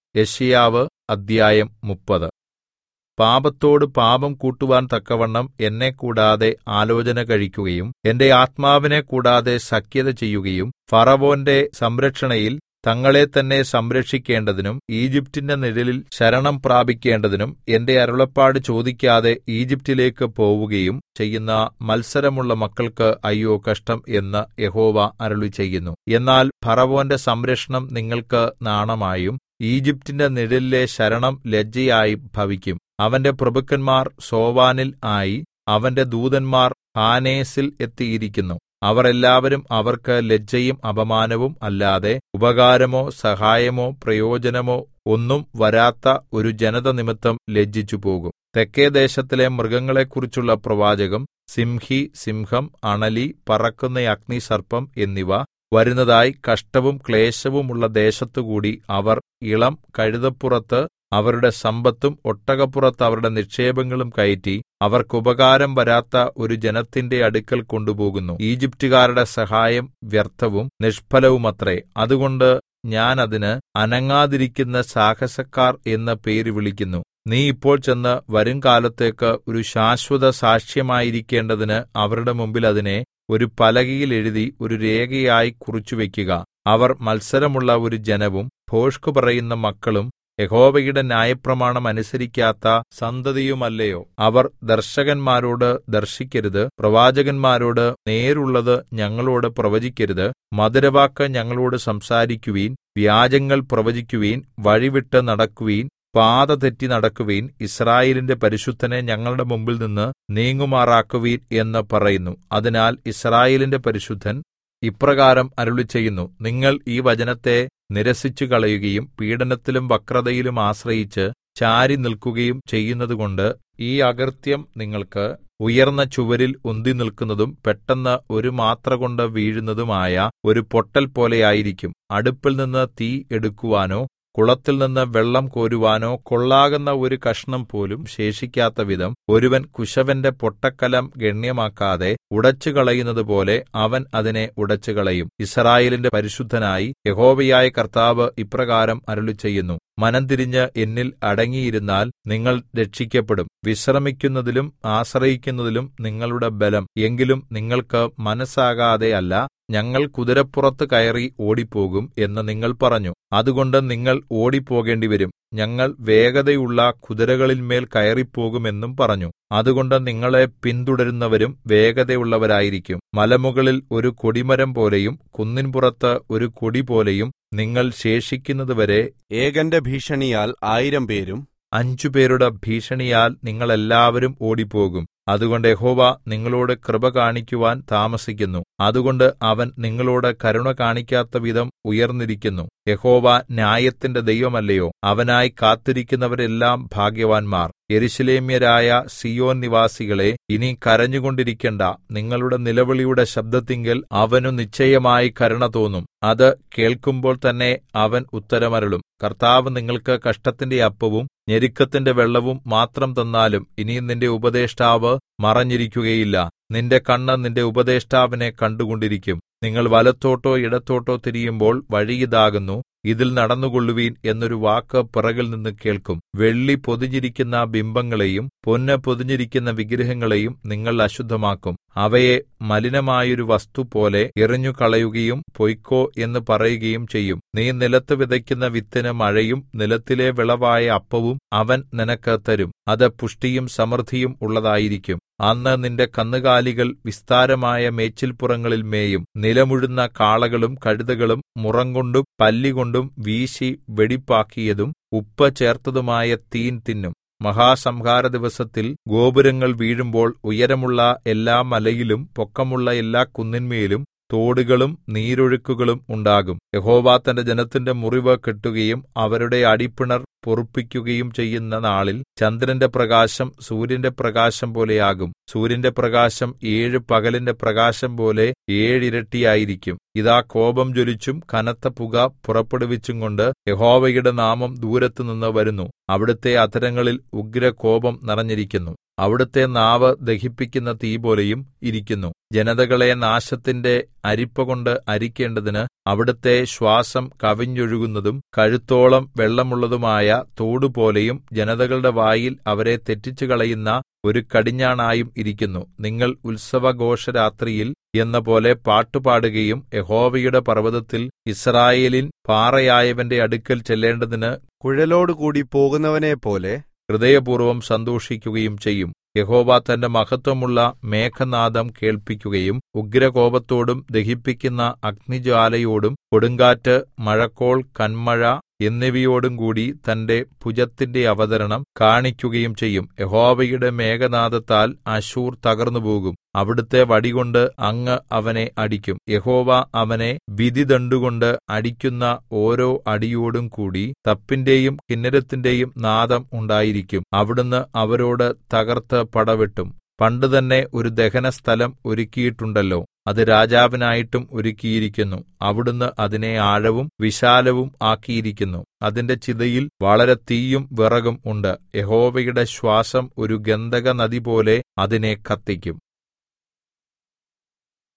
യെശയ്യാവ് അദ്ധ്യായം 30. പാപത്തോട് പാപം കൂട്ടുവാൻ തക്കവണ്ണം എന്നെ കൂടാതെ ആലോചന കഴിക്കുകയും എന്റെ ആത്മാവിനെ കൂടാതെ സഖ്യത ചെയ്യുകയും ഫറവോന്റെ സംരക്ഷണയിൽ തങ്ങളെ തന്നെ സംരക്ഷിക്കേണ്ടതിനും ഈജിപ്റ്റിന്റെ നിഴലിൽ ശരണം പ്രാപിക്കേണ്ടതിനും എന്റെ അരുളപ്പാട് ചോദിക്കാതെ ഈജിപ്റ്റിലേക്ക് പോവുകയും ചെയ്യുന്ന മത്സരമുള്ള മക്കൾക്ക് അയ്യോ കഷ്ടം എന്ന് യഹോവ അരുളിച്ചെയ്യുന്നു. എന്നാൽ ഫറവോന്റെ സംരക്ഷണം നിങ്ങൾക്ക് നാണമായും ഈജിപ്റ്റിന്റെ നിഴലിലെ ശരണം ലജ്ജയായും ഭവിക്കും. അവന്റെ പ്രഭുക്കന്മാർ സോവാനിൽ ആയി, അവന്റെ ദൂതന്മാർ ഹാനേസിൽ എത്തിയിരിക്കുന്നു. അവർ എല്ലാവരും അവർക്ക് ലജ്ജയും അപമാനവും അല്ലാതെ ഉപകാരമോ സഹായമോ പ്രയോജനമോ ഒന്നും വരാത്ത ഒരു ജനത നിമിത്തം ലജ്ജിച്ചുപോകും. തെക്കെ ദേശത്തിലെ മൃഗങ്ങളെക്കുറിച്ചുള്ള പ്രവാചകം സിംഹി, സിംഹം, അണലി, പറക്കുന്ന അഗ്നിസർപ്പം എന്നിവ വരുന്നതായി കഷ്ടവും ക്ലേശവുമുള്ള ദേശത്തുകൂടി അവർ ഇളം കഴുതപ്പുറത്ത് അവരുടെ സമ്പത്തും ഒട്ടകപ്പുറത്ത് അവരുടെ നിക്ഷേപങ്ങളും കയറ്റി അവർക്കുപകാരം വരാത്ത ഒരു ജനത്തിന്റെ അടുക്കൽ കൊണ്ടുപോകുന്നു. ഈജിപ്റ്റുകാരുടെ സഹായം വ്യർത്ഥവും നിഷ്ഫലവുമത്രേ. അതുകൊണ്ട് ഞാൻ അതിന് അനങ്ങാതിരിക്കുന്ന സാഹസക്കാർ എന്ന് പേര് വിളിക്കുന്നു. നീ ഇപ്പോൾ ചെന്ന് വരുംകാലത്തേക്ക് ഒരു ശാശ്വത സാക്ഷ്യമായിരിക്കേണ്ടതിന് അവരുടെ മുമ്പിൽ അതിനെ ഒരു പലകയിൽ എഴുതി ഒരു രേഖയായി കുറിച്ചുവെക്കുക. അവർ മത്സരമുള്ള ഒരു ജനവും ഭോഷ്ക് പറയുന്ന മക്കളും യഹോവയുടെ ന്യായപ്രമാണം അനുസരിക്കാത്ത സന്തതിയുമല്ലയോ. അവർ ദർശകന്മാരോട് ദർശിക്കരുത്, പ്രവാചകന്മാരോട് നേരുള്ളത് ഞങ്ങളോട് പ്രവചിക്കരുത്, മധുരവാക്ക് ഞങ്ങളോട് സംസാരിക്കുവീൻ, വ്യാജങ്ങൾ പ്രവചിക്കുവീൻ, വഴിവിട്ട് നടക്കുവീൻ, പാത തെറ്റി നടക്കുവീൻ, യിസ്രായേലിന്റെ പരിശുദ്ധനെ ഞങ്ങളുടെ മുമ്പിൽ നിന്ന് നീങ്ങുമാറാക്കുവീൻ എന്ന് പറയുന്നു. അതിനാൽ യിസ്രായേലിന്റെ പരിശുദ്ധൻ ഇപ്രകാരം അരുളിച്ചെയ്യുന്നു: നിങ്ങൾ ഈ വചനത്തെ നിരസിച്ചുകളയുകയും പീഡനത്തിലും വക്രതയിലും ആശ്രയിച്ച് ചാരി നിൽക്കുകയും ചെയ്യുന്നതുകൊണ്ട് ഈ അകൃത്യം നിങ്ങൾക്ക് ഉയർന്ന ചുവരിൽ ഉന്തിനിൽക്കുന്നതും പെട്ടെന്ന് ഒരു മാത്രകൊണ്ട് വീഴുന്നതുമായ ഒരു പൊട്ടൽ പോലെയായിരിക്കും. അടുപ്പിൽ നിന്ന് തീ എടുക്കുവാനോ കുളത്തിൽ നിന്ന് വെള്ളം കോരുവാനോ കൊള്ളാകുന്ന ഒരു കഷണം പോലും ശേഷിക്കാത്ത വിധം ഒരുവൻ കുശവന്റെ പൊട്ടക്കലം ഗണ്യമാക്കാതെ ഉടച്ചുകളയുന്നതുപോലെ അവൻ അതിനെ ഉടച്ചുകളയും. യിസ്രായേലിന്റെ പരിശുദ്ധനായി യഹോവയായ കർത്താവ് ഇപ്രകാരം അരുളിച്ചെയ്യുന്നു: മനംതിരിഞ്ഞ് എന്നിൽ അടങ്ങിയിരുന്നാൽ നിങ്ങൾ രക്ഷിക്കപ്പെടും. വിശ്രമിക്കുന്നതിലും ആശ്രയിക്കുന്നതിലും നിങ്ങളുടെ ബലം. എങ്കിലും നിങ്ങൾക്ക് മനസ്സാകാതെ അല്ല, ഞങ്ങൾ കുതിരപ്പുറത്ത് കയറി ഓടിപ്പോകും എന്ന് നിങ്ങൾ പറഞ്ഞു. അതുകൊണ്ട് നിങ്ങൾ ഓടിപ്പോകേണ്ടിവരും. ഞങ്ങൾ വേഗതയുള്ള കുതിരകളിന്മേൽ കയറിപ്പോകും എന്നും പറഞ്ഞു. അതുകൊണ്ട് നിങ്ങളെ പിന്തുടരുന്നവരും വേഗതയുള്ളവരായിരിക്കും. മലമുകളിൽ ഒരു കൊടിമരം പോലെയും കുന്നിൻപുറത്ത് ഒരു കൊടിപോലെയും നിങ്ങൾ ശേഷിക്കുന്നതുവരെ ഏകന്റെ ഭീഷണിയാൽ 1000 പേരും 5 പേരുടെ ഭീഷണിയാൽ നിങ്ങളെല്ലാവരും ഓടിപ്പോകും. അതുകൊണ്ട് യഹോവ നിങ്ങളോട് കൃപ കാണിക്കുവാൻ താമസിക്കുന്നു. അതുകൊണ്ട് അവൻ നിങ്ങളോട് കരുണ കാണിക്കാത്ത വിധം ഉയർന്നിരിക്കുന്നു. യഹോവ ന്യായത്തിന്റെ ദൈവമല്ലയോ. അവനായി കാത്തിരിക്കുന്നവരെല്ലാം ഭാഗ്യവാന്മാർ. യെരൂശലേമ്യരായ സീയോൻ നിവാസികളെ, ഇനി കരഞ്ഞുകൊണ്ടിരിക്കണ്ട. നിങ്ങളുടെ നിലവിളിയുടെ ശബ്ദത്തിങ്കൽ അവനു നിശ്ചയമായി കരുണ തോന്നും. അത് കേൾക്കുമ്പോൾ തന്നെ അവൻ ഉത്തരമരുളും. കർത്താവ് നിങ്ങൾക്ക് കഷ്ടത്തിന്റെ അപ്പവും ഞെരുക്കത്തിന്റെ വെള്ളവും മാത്രം തന്നാലും ഇനി നിന്റെ ഉപദേഷ്ടാവ് മറഞ്ഞിരിക്കുകയില്ല. നിന്റെ കണ്ണ് നിന്റെ ഉപദേഷ്ടാവിനെ കണ്ടുകൊണ്ടിരിക്കും. നിങ്ങൾ വലത്തോട്ടോ ഇടത്തോട്ടോ തിരിയുമ്പോൾ വഴി ഇതാകുന്നു, ഇതിൽ നടന്നുകൊള്ളുവീൻ എന്നൊരു വാക്ക് പിറകിൽ നിന്ന് കേൾക്കും. വെള്ളി പൊതിഞ്ഞിരിക്കുന്ന ബിംബങ്ങളെയും പൊന്ന് പൊതിഞ്ഞിരിക്കുന്ന വിഗ്രഹങ്ങളെയും നിങ്ങൾ അശുദ്ധമാക്കും. അവയെ മലിനമായൊരു വസ്തു പോലെ എറിഞ്ഞുകളയുകയും പൊയ്ക്കോ എന്ന് പറയുകയും ചെയ്യും. നീ നിലത്ത് വിതയ്ക്കുന്ന വിത്തിന് മഴയും നിലത്തിലെ വിളവായ അപ്പവും അവൻ നിനക്ക് തരും. അത് പുഷ്ടിയും സമൃദ്ധിയും ഉള്ളതായിരിക്കും. അന്ന് നിന്റെ കന്നുകാലികൾ വിസ്താരമായ മേച്ചിൽപ്പുറങ്ങളിൽ മേയും. നിലമുഴുന്ന കാളകളും കഴുതകളും മുറംകൊണ്ടും പല്ലികൊണ്ടും വീശി വെടിപ്പാക്കിയതും ഉപ്പ് ചേർത്തതുമായ തീൻ തിന്നും. മഹാസംഹാര ദിവസത്തിൽ ഗോപുരങ്ങൾ വീഴുമ്പോൾ ഉയരമുള്ള എല്ലാ മലയിലും പൊക്കമുള്ള എല്ലാ കുന്നിന്മേലും തോടുകളും നീരൊഴുക്കുകളും ഉണ്ടാകും. യഹോവ തന്റെ ജനത്തിന്റെ മുറിവ് കെട്ടുകയും അവരുടെ അടിപ്പിണർ പൊറുപ്പിക്കുകയും ചെയ്യുന്ന നാളിൽ ചന്ദ്രന്റെ പ്രകാശം സൂര്യന്റെ പ്രകാശം പോലെയാകും. സൂര്യന്റെ പ്രകാശം 7 പകലിന്റെ പ്രകാശം പോലെ 7 ഇരട്ടിയായിരിക്കും. ഇതാ കോപം ജ്വലിച്ചും കനത്ത പുക പുറപ്പെടുവിച്ചും കൊണ്ട് യഹോവയുടെ നാമം ദൂരത്തുനിന്ന് വരുന്നു. അവിടുത്തെ അധരങ്ങളിൽ ഉഗ്രകോപം നിറഞ്ഞിരിക്കുന്നു. അവിടുത്തെ നാവ് ദഹിപ്പിക്കുന്ന തീപോലെയും ഇരിക്കുന്നു. ജനതകളെ നാശത്തിന്റെ അരിപ്പകൊണ്ട് അരിക്കേണ്ടതിന് അവിടുത്തെ ശ്വാസം കവിഞ്ഞൊഴുകുന്നതും കഴുത്തോളം വെള്ളമുള്ളതുമായ തോടുപോലെയും ജനതകളുടെ വായിൽ അവരെ തെറ്റിച്ചുകളയുന്ന ഒരു കടിഞ്ഞാണായും ഇരിക്കുന്നു. നിങ്ങൾ ഉത്സവഘോഷരാത്രിയിൽ എന്നപോലെ പാട്ടുപാടുകയും യഹോവയുടെ പർവ്വതത്തിൽ യിസ്രായേലിൻ പാറയായവന്റെ അടുക്കൽ ചെല്ലേണ്ടതിന് കുഴലോടുകൂടി പോകുന്നവനെപ്പോലെ ഹൃദയപൂർവ്വം സന്തോഷിക്കുകയും ചെയ്യും. യഹോവ തന്റെ മഹത്വമുള്ള മേഘനാദം കേൾപ്പിക്കുകയും ഉഗ്രകോപത്തോടും ദഹിപ്പിക്കുന്ന അഗ്നിജ്വാലയോടും കൊടുങ്കാറ്റ്, മഴക്കോൾ, കന്മഴ എന്നിവയോടും കൂടി തന്റെ ഭുജത്തിന്റെ അവതരണം കാണിക്കുകയും ചെയ്യും. യഹോവയുടെ മേഘനാദത്താൽ അശ്ശൂർ തകർന്നുപോകും. അവിടുത്തെ വടികൊണ്ട് അങ്ങ് അവനെ അടിക്കും. യഹോവ അവനെ വിധിദണ്ഡുകൊണ്ട് അടിക്കുന്ന ഓരോ അടിയോടും കൂടി തപ്പിന്റെയും കിന്നരത്തിന്റെയും നാദം ഉണ്ടായിരിക്കും. അവിടുന്ന് അവരോട് തകർത്ത് പടവെട്ടും. പണ്ടുതന്നെ ഒരു ദഹനസ്ഥലം ഒരുക്കിയിട്ടുണ്ടല്ലോ, അത് രാജാവിനായിട്ടും ഒരുക്കിയിരിക്കുന്നു. അവിടുന്ന് അതിനെ ആഴവും വിശാലവും ആക്കിയിരിക്കുന്നു. അതിന്റെ ചിതയിൽ വളരെ തീയും വിറകും ഉണ്ട്. യഹോവയുടെ ശ്വാസം ഒരു ഗന്ധകനദിപോലെ അതിനെ കത്തിക്കും.